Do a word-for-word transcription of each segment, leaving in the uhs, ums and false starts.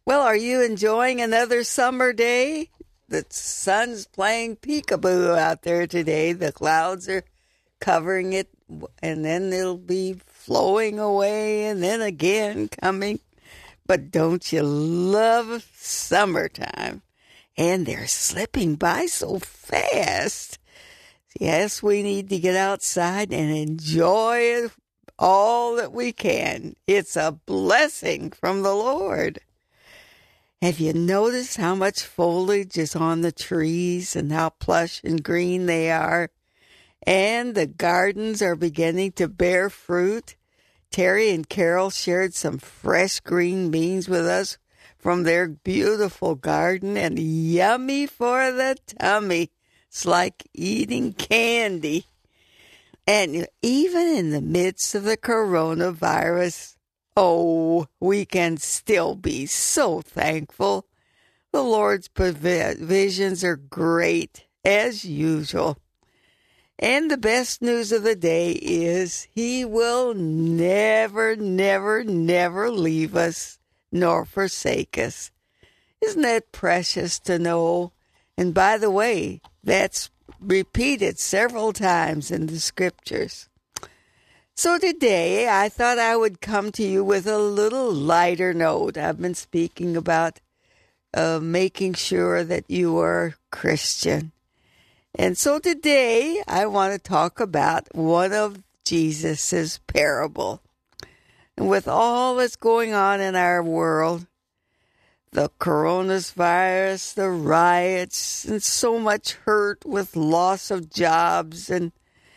Well, are you enjoying another summer day? The sun's playing peekaboo out there today. The clouds are covering it, and then it'll be flowing away, and then again coming. But don't you love summertime? And they're slipping by so fast. Yes, we need to get outside and enjoy it all that we can. It's a blessing from the Lord. Have you noticed how much foliage is on the trees and how plush and green they are? And the gardens are beginning to bear fruit. Terry and Carol shared some fresh green beans with us from their beautiful garden, and yummy for the tummy. It's like eating candy. And even in the midst of the coronavirus, oh, we can still be so thankful. The Lord's provisions are great, as usual. And the best news of the day is He will never, never, never leave us nor forsake us. Isn't that precious to know? And by the way, that's repeated several times in the scriptures. So today, I thought I would come to you with a little lighter note. I've been speaking about uh, making sure that you are Christian. And so today, I want to talk about one of Jesus's parable. And with all that's going on in our world, the coronavirus, the riots, and so much hurt with loss of jobs, and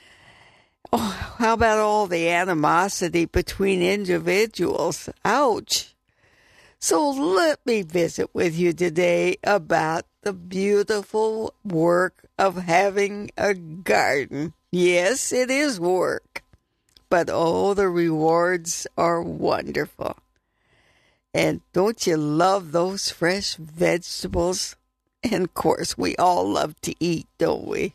oh, how about all the animosity between individuals? Ouch. So let me visit with you today about the beautiful work of having a garden. Yes, it is work, but oh, the rewards are wonderful. And don't you love those fresh vegetables? And of course, we all love to eat, don't we?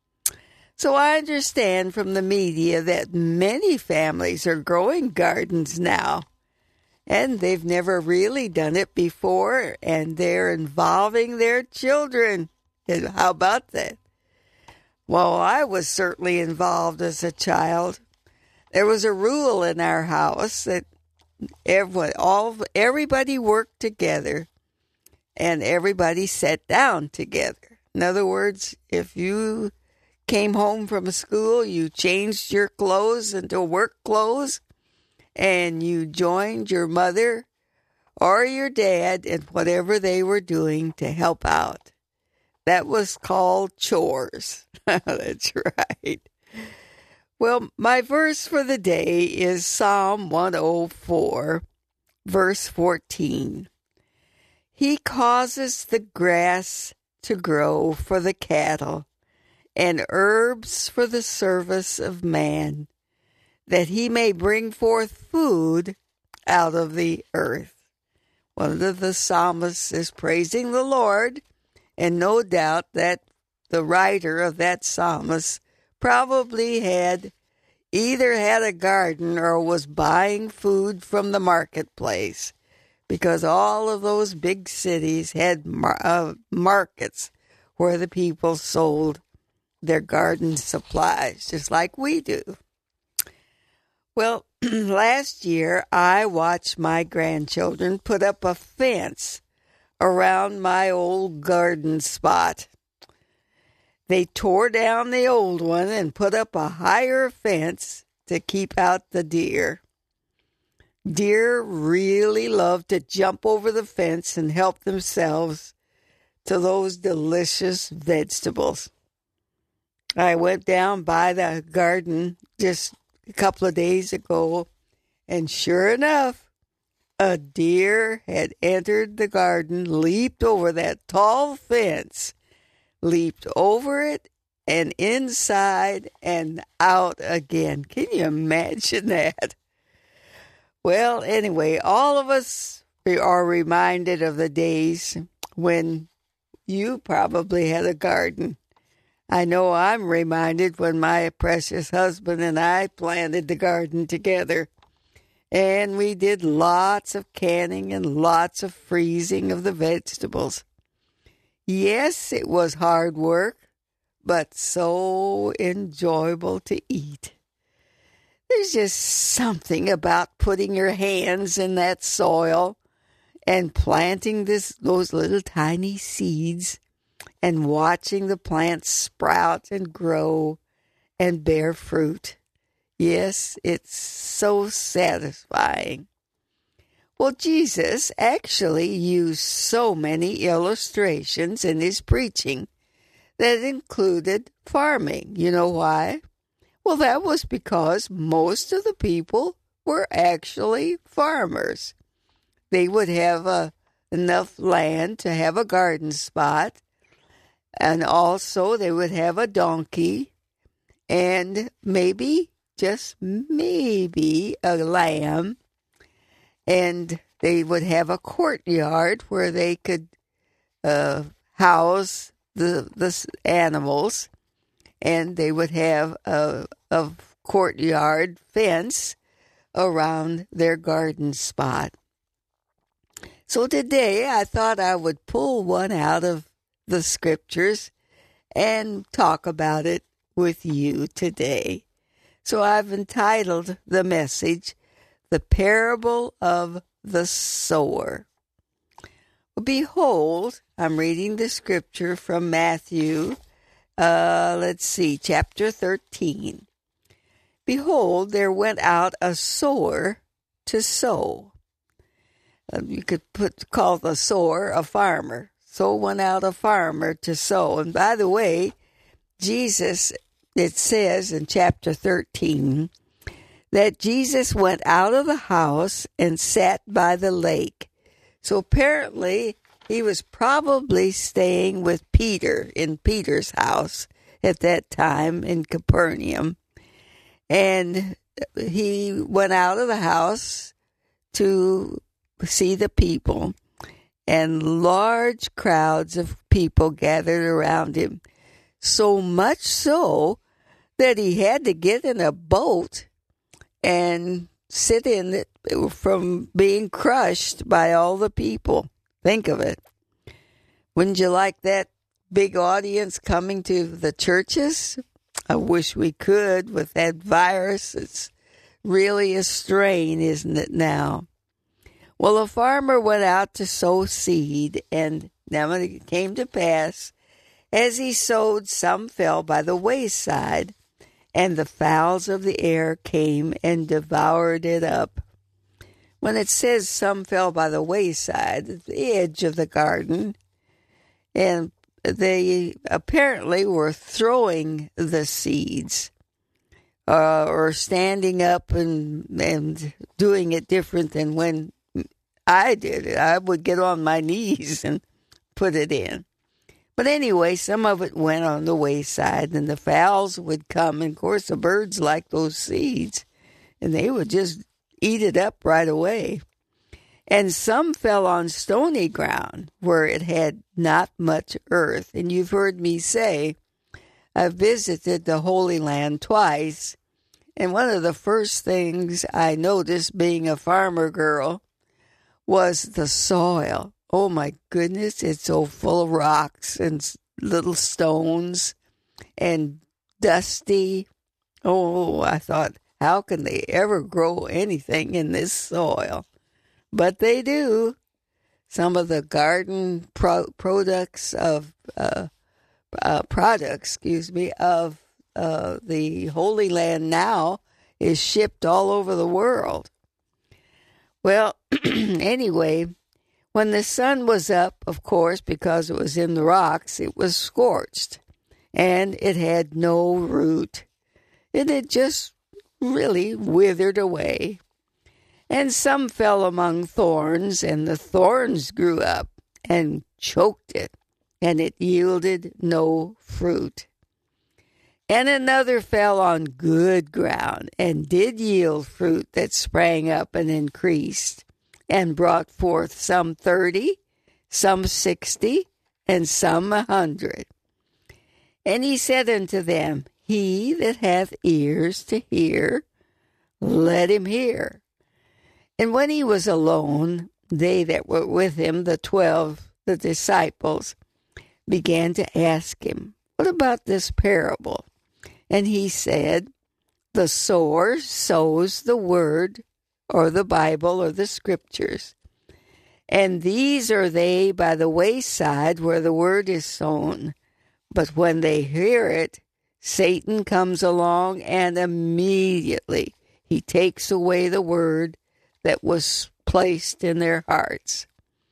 So I understand from the media that many families are growing gardens now. And they've never really done it before, and they're involving their children. And how about that? Well, I was certainly involved as a child. There was a rule in our house that everyone, all, everybody worked together, and everybody sat down together. In other words, if you came home from school, you changed your clothes into work clothes, and you joined your mother or your dad in whatever they were doing to help out. That was called chores. That's right. Well, my verse for the day is Psalm one oh four, verse fourteen. He causes the grass to grow for the cattle and herbs for the service of man, that he may bring forth food out of the earth. One of the psalmists is praising the Lord, and no doubt that the writer of that psalmist probably had either had a garden or was buying food from the marketplace, because all of those big cities had mar- uh, markets where the people sold their garden supplies, just like we do. Well, last year I watched my grandchildren put up a fence around my old garden spot. They tore down the old one and put up a higher fence to keep out the deer. Deer really love to jump over the fence and help themselves to those delicious vegetables. I went down by the garden just a couple of days ago, and sure enough, a deer had entered the garden, leaped over that tall fence, leaped over it, and inside and out again. Can you imagine that? Well, anyway, all of us are reminded of the days when you probably had a garden. I know I'm reminded when my precious husband and I planted the garden together. And we did lots of canning and lots of freezing of the vegetables. Yes, it was hard work, but so enjoyable to eat. There's just something about putting your hands in that soil and planting this those little tiny seeds and watching the plants sprout and grow and bear fruit. Yes, it's so satisfying. Well, Jesus actually used so many illustrations in his preaching that included farming. You know why? Well, that was because most of the people were actually farmers. They would have uh, enough land to have a garden spot, and also they would have a donkey and maybe, just maybe, a lamb, and they would have a courtyard where they could uh, house the the animals, and they would have a, a courtyard fence around their garden spot. So today I thought I would pull one out of the scriptures and talk about it with you today. So I've entitled the message, The Parable of the Sower. Behold, I'm reading the scripture from Matthew, uh, let's see, chapter thirteen. Behold, there went out a sower to sow. Uh, you could put call the sower a farmer. So went out a farmer to sow. And by the way, Jesus, it says in chapter thirteen, that Jesus went out of the house and sat by the lake. So apparently he was probably staying with Peter in Peter's house at that time in Capernaum. And he went out of the house to see the people. And large crowds of people gathered around him. So much so that he had to get in a boat and sit in it from being crushed by all the people. Think of it. Wouldn't you like that big audience coming to the churches? I wish we could with that virus. It's really a strain, isn't it now? Well, a farmer went out to sow seed, and now it came to pass, as he sowed, some fell by the wayside, and the fowls of the air came and devoured it up. When it says some fell by the wayside, at the edge of the garden, and they apparently were throwing the seeds, uh, or standing up and and doing it different than when I did it. I would get on my knees and put it in. But anyway, some of it went on the wayside, and the fowls would come. And, of course, the birds like those seeds, and they would just eat it up right away. And some fell on stony ground where it had not much earth. And you've heard me say, I've visited the Holy Land twice, and one of the first things I noticed being a farmer girl was the soil. Oh, my goodness, it's so full of rocks and little stones and dusty. Oh, I thought, how can they ever grow anything in this soil? But they do. Some of the garden pro- products of uh, uh, products, excuse me, of uh, the Holy Land now is shipped all over the world. Well, anyway, when the sun was up, of course, because it was in the rocks, it was scorched, and it had no root. It had just really withered away. And some fell among thorns, and the thorns grew up and choked it, and it yielded no fruit. And another fell on good ground, and did yield fruit that sprang up and increased, and brought forth some thirty, some sixty, and some a hundred. And he said unto them, He that hath ears to hear, let him hear. And when he was alone, they that were with him, the twelve, the disciples, began to ask him, what about this parable? And he said, the sower sows the word, or the Bible, or the scriptures. And these are they by the wayside where the word is sown. But when they hear it, Satan comes along and immediately he takes away the word that was placed in their hearts.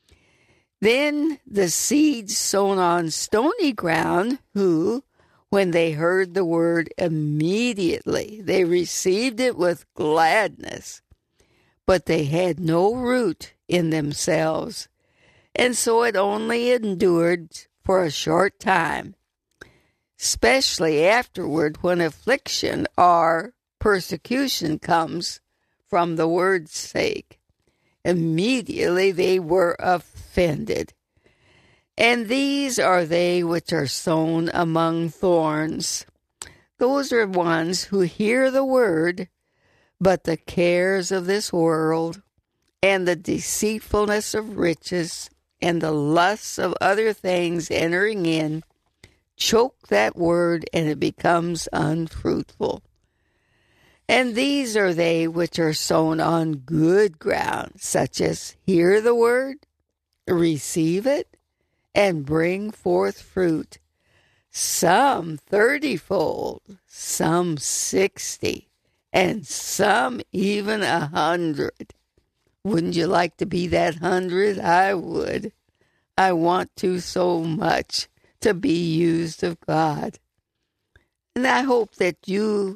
Then the seeds sown on stony ground, who, when they heard the word immediately, they received it with gladness, but they had no root in themselves, and so it only endured for a short time, especially afterward when affliction or persecution comes from the word's sake. Immediately they were offended. And these are they which are sown among thorns. Those are ones who hear the word, but the cares of this world and the deceitfulness of riches and the lusts of other things entering in choke that word, and it becomes unfruitful. And these are they which are sown on good ground, such as hear the word, receive it, and bring forth fruit, some thirtyfold, some sixty, and some even a hundred. Wouldn't you like to be that hundred? I would. I want to so much to be used of God. And I hope that you,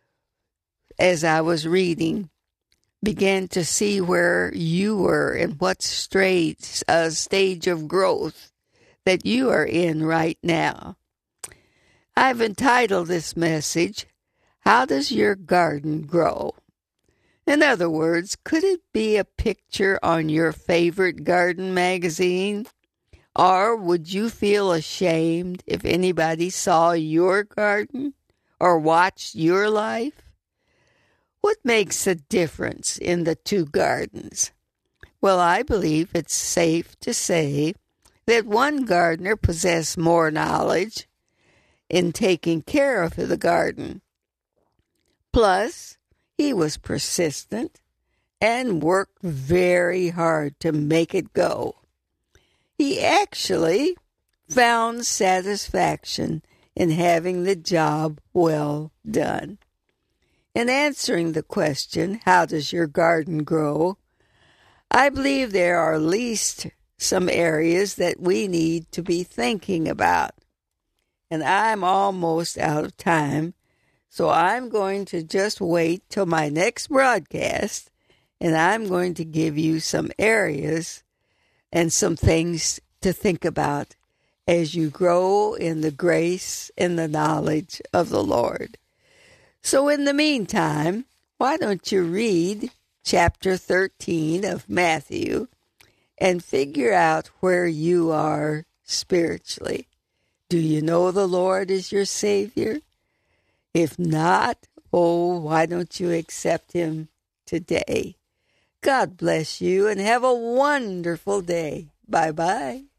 as I was reading, began to see where you were and what stage, uh, stage of growth that you are in right now. I've entitled this message, How Does Your Garden Grow? In other words, could it be a picture on your favorite garden magazine? Or would you feel ashamed if anybody saw your garden or watched your life? What makes a difference in the two gardens? Well, I believe it's safe to say that one gardener possessed more knowledge in taking care of the garden. Plus, he was persistent and worked very hard to make it go. He actually found satisfaction in having the job well done. In answering the question, how does your garden grow? I believe there are at least some areas that we need to be thinking about. And I'm almost out of time, so I'm going to just wait till my next broadcast, and I'm going to give you some areas and some things to think about as you grow in the grace and the knowledge of the Lord. So in the meantime, why don't you read chapter thirteen of Matthew and figure out where you are spiritually? Do you know the Lord is your Savior? If not, oh, why don't you accept Him today? God bless you and have a wonderful day. Bye-bye.